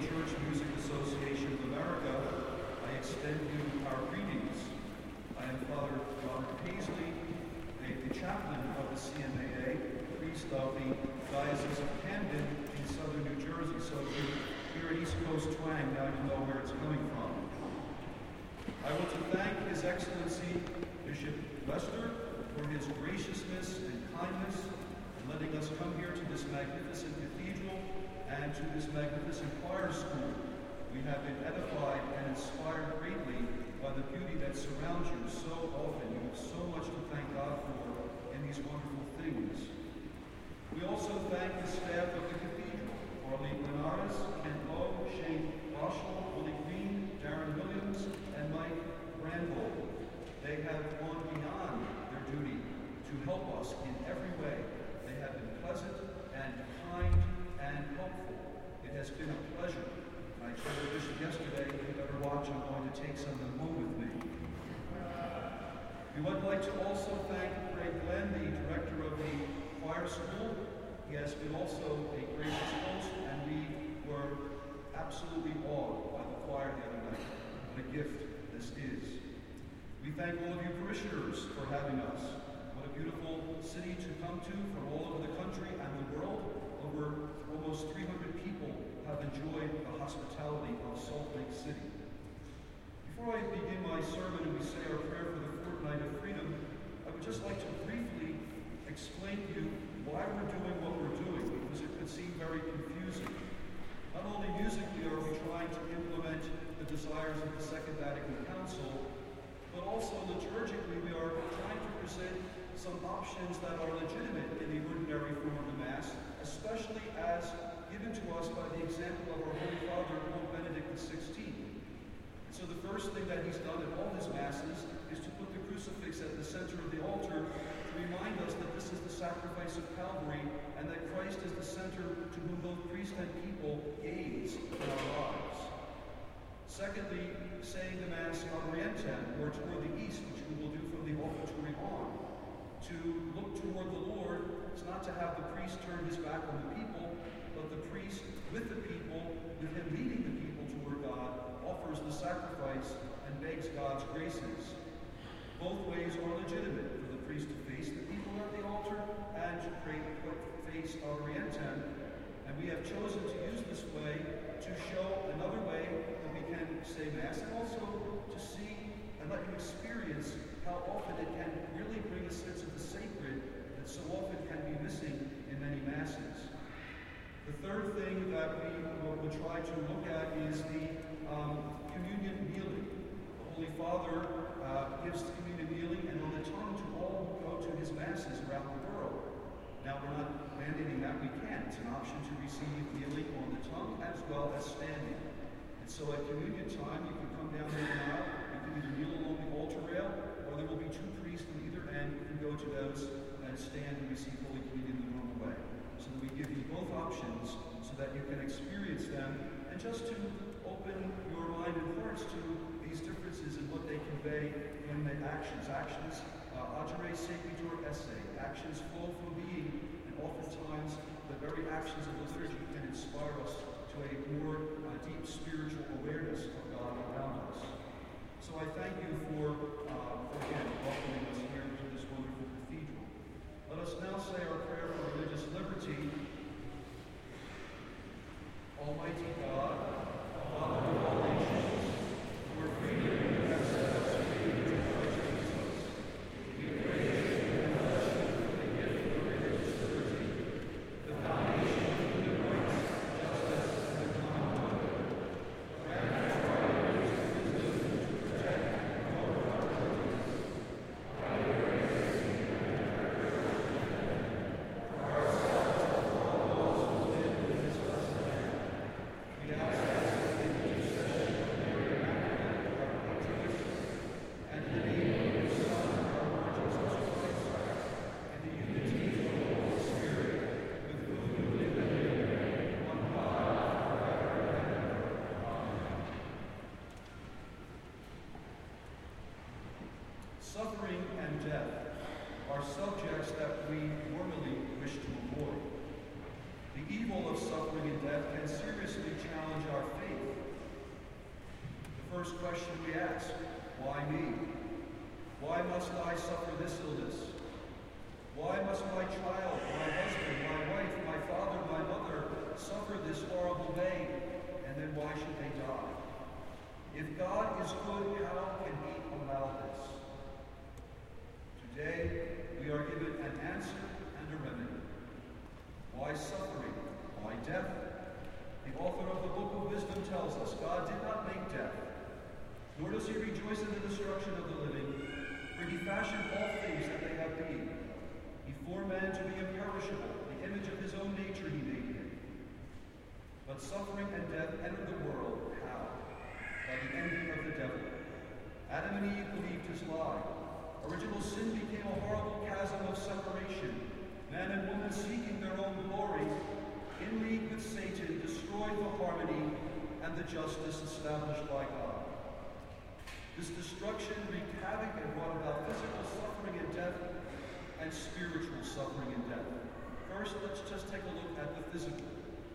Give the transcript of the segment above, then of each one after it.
Church Music Association of America, I extend you our greetings. I am Father Robert Paisley, the chaplain of the CMAA, priest of the Diocese of Camden in southern New Jersey. So if you hear an East Coast twang, now you know where it's coming from. I want to thank His Excellency Bishop Lester for his graciousness and kindness in letting us come here to this magnificent cathedral and to this magnificent choir school. We have been edified and inspired greatly by the beauty that surrounds you so often. You have so much to thank God for in these wonderful things. We also thank the staff of the cathedral, Arlene Linares, Ken Lowe, Shane Marshall, Willie Green, Darren Williams, and Mike Randall. They have gone beyond their duty to help us in every way. They have been pleasant and kind and helpful. It has been a pleasure. I told the bishop yesterday, if you ever watch, I'm going to take some of them home with me. We would like to also thank Greg Glenn, the director of the choir school. He has been also a gracious host, and we were absolutely awed by the choir the other night. What a gift this is. We thank all of you parishioners for having us. What a beautiful city to come to from all over the country and the world. Over almost 300 people have enjoyed the hospitality of Salt Lake City. Before I begin my sermon and we say our prayer for the fortnight of freedom, I would just like to briefly explain to you why we're doing what we're doing, because it could seem very confusing. Not only musically are we trying to implement the desires of the Second Vatican Council, but also liturgically we are trying to present some options that are legitimate in the ordinary form of the Mass, especially as given to us by the example of our Holy Father, Pope Benedict XVI. So the first thing that he's done in all his Masses is to put the crucifix at the center of the altar to remind us that this is the sacrifice of Calvary and that Christ is the center to whom both priest and people gaze in our lives. Secondly, saying the Mass ad orientem, or toward the east, which we will do from the offertory on. To look toward the Lord is not to have the priest turn his back on the people, but the priest with the people, with him leading the people toward God, offers the sacrifice and begs God's graces. Both ways are legitimate for the priest to face the people at the altar and to face ad orientem. And we have chosen to use this way to show another way that we can say Mass, and also to see and let you experience how often it can really bring a sense of the sacred that so often can be missing in many Masses. The third thing that we will try to look at is the communion kneeling. The Holy Father gives communion kneeling and on the tongue to all who go to his Masses around the world. Now, we're not mandating that. We can. It's an option to receive kneeling on the tongue as well as standing. And so at communion time, you can come down the aisle, you can either kneel along the altar rail, or there will be two priests on either end. You can go to those and stand and receive Holy Communion the normal way. So that we give you both options so that you can experience them, and just to open your mind and hearts to these differences and what they convey in the actions. Actions, agere sequitur esse. Actions flow from being, and oftentimes the very actions of the liturgy can inspire us to a more deep spiritual awareness of God around us. So I thank you for again, welcoming us here to this wonderful cathedral. Let us now say our prayer for religious liberty. Almighty God, Father of all nations, for freedom and access to freedom in Christ Jesus, we praise you and bless you for the gift of religious liberty, the foundation of human rights, justice, and the common good. Grant to our leaders the wisdom to protect and promote our liberties. By your grace, we can for ourselves and for all those who live in this blessed land. We ask this in the intercession of Mary Magdalene, our patroness, and in the name of your Son, our Lord Jesus Christ, and the unity of the Holy Spirit, with whom you live and reign, one God, forever and ever. Amen. Suffering and death are subjects that we normally wish to avoid. The evil of suffering and death can seriously challenge our faith ask, why me? Why must I suffer this illness? Why must my child, my husband, my wife, my father, my mother suffer this horrible way? And then why should they die? If God is good, how can he allow this? Today, we are given an answer and a remedy. Why suffering? Why death? The author of the Book of Wisdom tells us God did not make death, nor does he rejoice in the destruction of the living, for he fashioned all things that they have being. He formed man to be imperishable, the image of his own nature he made him. But suffering and death entered the world, how? By the envy of the devil. Adam and Eve believed his lie. Original sin became a horrible chasm of separation. Man and woman seeking their own glory, in league with Satan, destroyed the harmony and the justice established by God. This destruction wreaked havoc and brought about physical suffering and death and spiritual suffering and death. First, let's just take a look at the physical.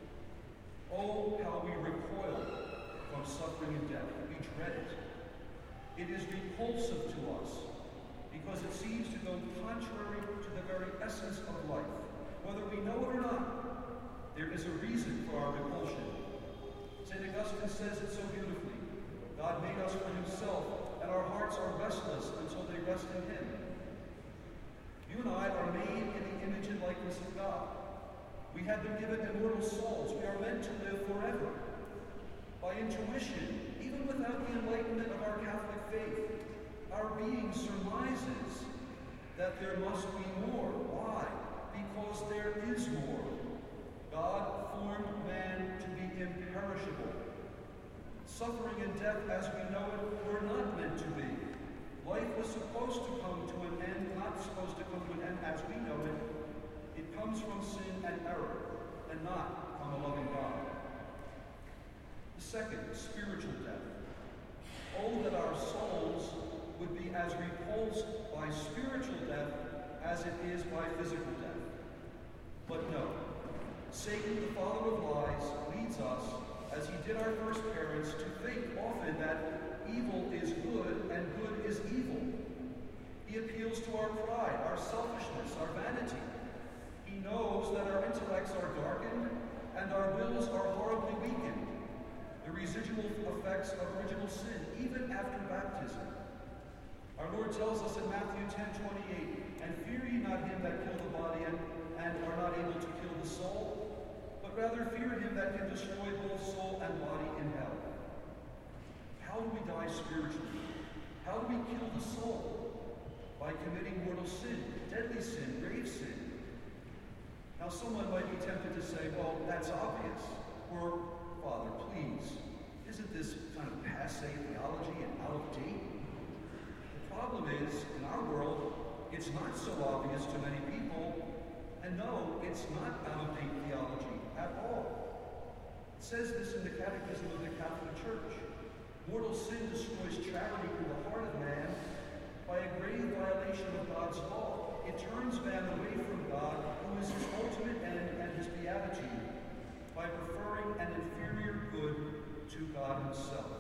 Oh, how we recoil from suffering and death. We dread it. It is repulsive to us because it seems to go contrary to the very essence of life. Whether we know it or not, there is a reason for our repulsion. St. Augustine says it so beautifully. God made us for himself, and our hearts are restless until they rest in him. You and I are made in the image and likeness of God. We have been given immortal souls. We are meant to live forever. By intuition, even without the enlightenment of our Catholic faith, our being surmises that there must be more. Why? Because there is more. God formed man to be imperishable. Suffering and death as we know it were not meant to be. Life was supposed to come to an end, not supposed to come to an end as we know it. It comes from sin and error, and not from a loving God. The second, spiritual death. Oh, that our souls would be as repulsed by spiritual death as it is by physical death. But no, Satan, the father of lies, leads us, as he did our first parents, to think often that evil is good and good is evil. He appeals to our pride, our selfishness, our vanity. He knows that our intellects are darkened and our wills are horribly weakened, the residual effects of original sin, even after baptism. Our Lord tells us in Matthew 10:28, "And fear ye not him that kill the body and are not able to kill the soul, but rather fear him that can destroy both soul and body in hell." How do we die spiritually? How do we kill the soul? By committing mortal sin, deadly sin, grave sin. Now someone might be tempted to say, well, that's obvious. Or, Father, please, isn't this kind of passé theology and out of date? The problem is, in our world, it's not so obvious to many people, and no, it's not out-of-date theology at all. It says this in the Catechism of the Catholic Church. Mortal sin destroys charity in the heart of man by a grave violation of God's law. It turns man away from God, who is his ultimate end and his beatitude, by preferring an inferior good to God himself.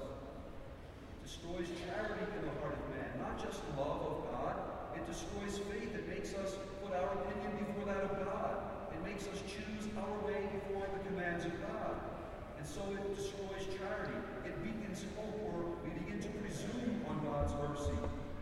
It destroys charity in the heart of man, not just love of God. It destroys faith. It makes us put our opinion before that of God. It makes us choose our way before the commands of God. And so it destroys charity. It weakens hope, or we begin to presume on God's mercy.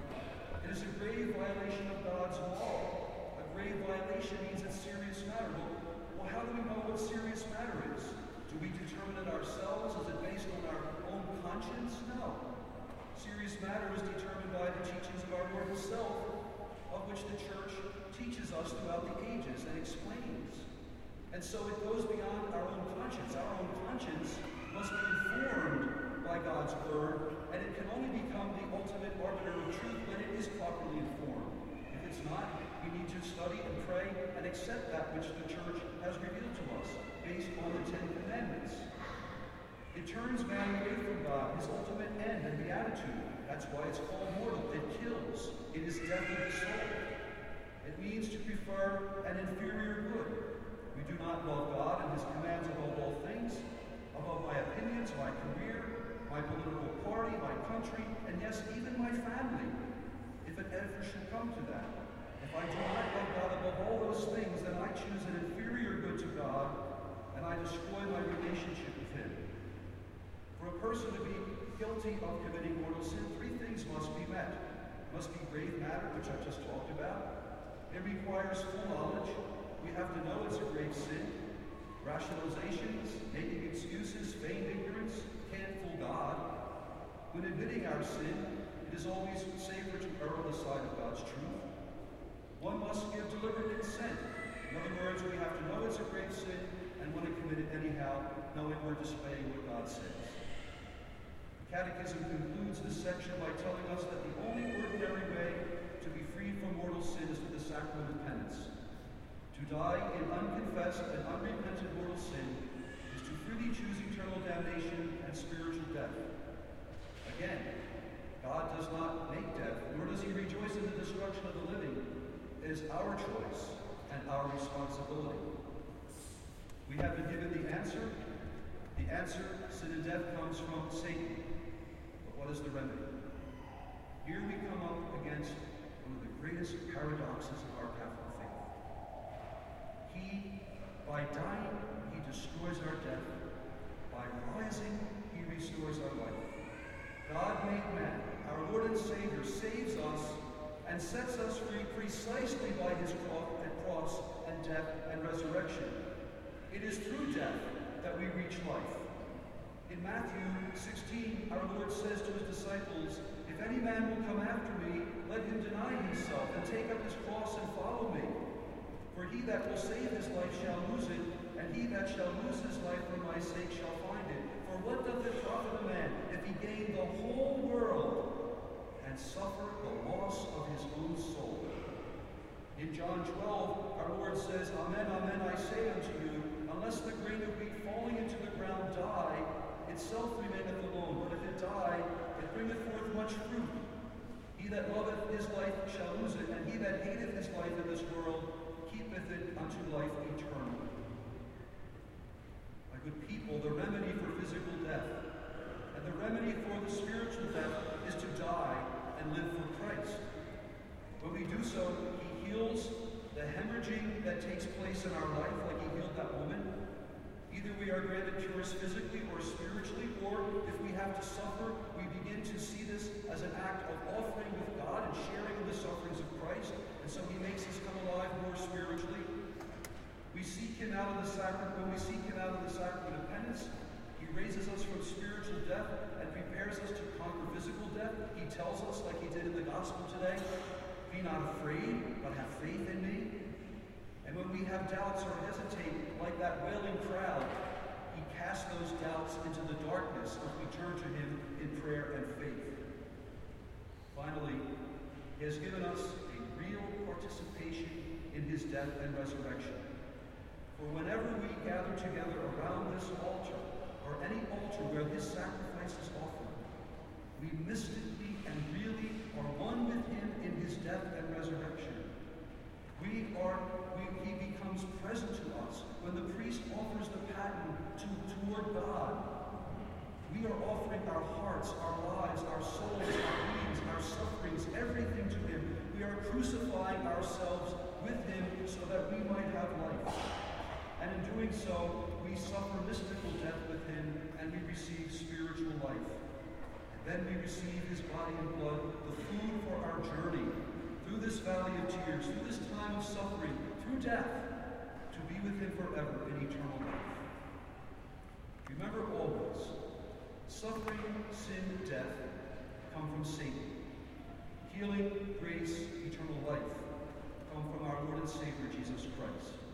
It is a grave violation of God's law. A grave violation means it's a serious matter. Well, how do we know what serious matter is? Do we determine it ourselves? Is it based on our own conscience? No. Serious matter is determined by the teachings of our Lord himself, of which the Church teaches us throughout the ages and explains. And so it goes beyond our own conscience. Our own conscience must be informed by God's word, and it can only become the ultimate arbiter of truth when it is properly informed. If it's not, we need to study and pray and accept that which the Church has revealed to us, based on the Ten Commandments. It turns man away from God, his ultimate end and beatitude. That's why it's called mortal. It kills. It is death of the soul. It means to prefer an inferior good. We do not love God and his commands above all things, above my opinions, my career, my political party, my country, and yes, if it ever should come to that. If I do not love God above all those things, then I choose an inferior good to God, and I destroy my relationship with Him. For a person to be guilty of committing mortal sin, three things must be met. It must be grave matter, which I've just talked about. It requires full knowledge. We have to know it's a grave sin. Rationalizations, making excuses, feigned ignorance, can't fool God. When admitting our sin, it is always safer to err on the side of God's truth. One must give deliberate consent. In other words, we have to know it's a grave sin and want to commit it anyhow, knowing we're disobeying what God says. The Catechism concludes this section by telling us that the only ordinary way to be freed from mortal sin is through the sacrament of penance. To die in unconfessed and unrepentant mortal sin is to freely choose eternal damnation and spiritual death. Again, God does not make death, nor does He rejoice in the destruction of the living. It is our choice and our responsibility. We have been given the answer. The answer, sin and death, comes from Satan. But what is the remedy? Here we come up against one of the greatest paradoxes of our Catholic faith. By dying, He destroys our death. By rising, He restores our life. God made man, our Lord and Savior, saves us and sets us free precisely by His cross and death and resurrection. It is through death that we reach life. In Matthew 16, our Lord says to His disciples, "If any man will come after me, let him deny himself and take up his cross and follow me. For he that will save his life shall lose it, and he that shall lose his life for my sake shall find it. For what doth it profit a man if he gain the whole world and suffer the loss of his own soul?" In John 12, our Lord says, "Amen, amen, I say unto you, unless the grain of wheat falling into the ground die, itself remaineth alone. But if it die, it bringeth forth much fruit. He that loveth his life shall lose it, and he that hateth his life in this world keepeth it unto life eternal." My good people, the remedy for physical death and the remedy for the spiritual death is to die and live for Christ. When we do so, He heals the hemorrhaging that takes place in our life, like He healed that woman. Either we are granted cures physically or spiritually, or if we have to suffer, we begin to see this as an act of offering with God and sharing in the sufferings of Christ, and so He makes us come alive more spiritually. We seek Him out of the sacrament. When we seek Him out of the sacrament of penance, He raises us from spiritual death and prepares us to conquer physical death. He tells us, like He did in the gospel today, "Be not afraid, but have faith in me." And when we have doubts or hesitate, like that wailing crowd, He casts those doubts into the darkness if we turn to Him in prayer and faith. Finally, He has given us a real participation in His death and resurrection. For whenever we gather together around this altar, or any altar where His sacrifice is offered, we mystically and really are one with Him in His death and resurrection. He becomes present to us when the priest offers the paten toward God. We are offering our hearts, our lives, our souls, our beings, our sufferings, everything to Him. We are crucifying ourselves with Him so that we might have life. And in doing so, we suffer mystical death with Him, and we receive spiritual life. And then we receive His body and blood, the food for our journey, through this valley of tears, through this time of suffering, through death, to be with Him forever in eternal life. Remember always, suffering, sin, death come from Satan. Healing, grace, eternal life come from our Lord and Savior, Jesus Christ.